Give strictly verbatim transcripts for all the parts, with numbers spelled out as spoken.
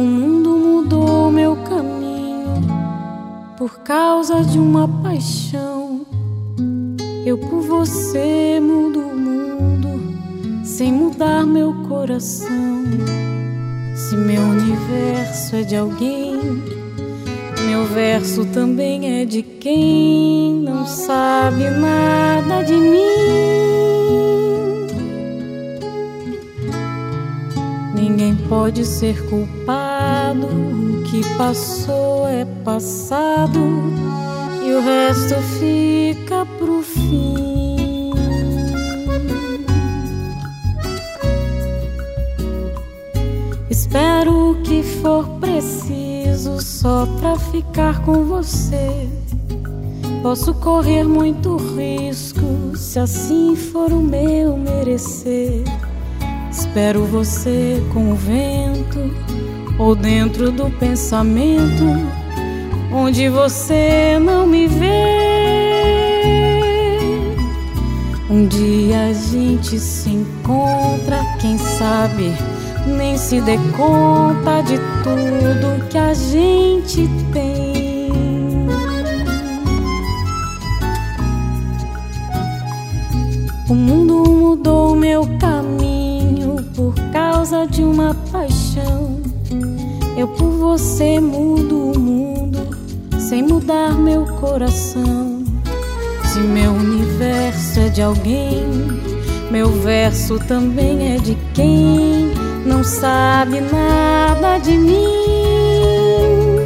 mundo mudou meu caminho por causa de uma paixão. Eu por você mudo o mundo sem mudar meu coração. Se meu universo é de alguém, meu verso também é de quem não sabe nada de mim. Ninguém pode ser culpado, o que passou é passado e o resto fica pro fim. Espero o que for preciso só pra ficar com você. Posso correr muito risco se assim for o meu merecer. Espero você com o vento ou dentro do pensamento, onde você não me vê. Um dia a gente se encontra, quem sabe nem se dê conta de tudo que a gente tem. O mundo mudou meu caminho por causa de uma paixão. Eu por você mudo o mundo sem mudar meu coração. Se meu universo é de alguém, meu verso também é de quem não sabe nada de mim.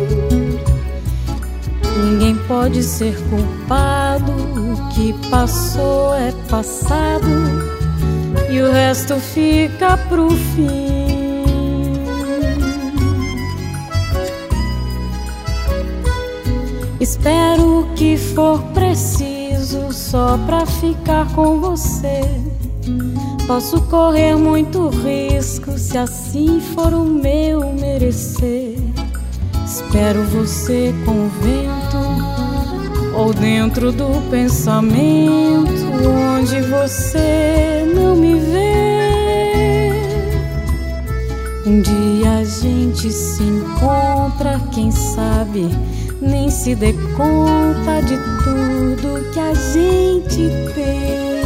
Ninguém pode ser culpado, o que passou é passado e o resto fica pro fim. Espero o que for preciso só pra ficar com você. Posso correr muito risco se assim for o meu merecer. Espero você com o vento ou dentro do pensamento, onde você não me vê. Um dia a gente se encontra, quem sabe nem se dê conta de tudo que a gente tem.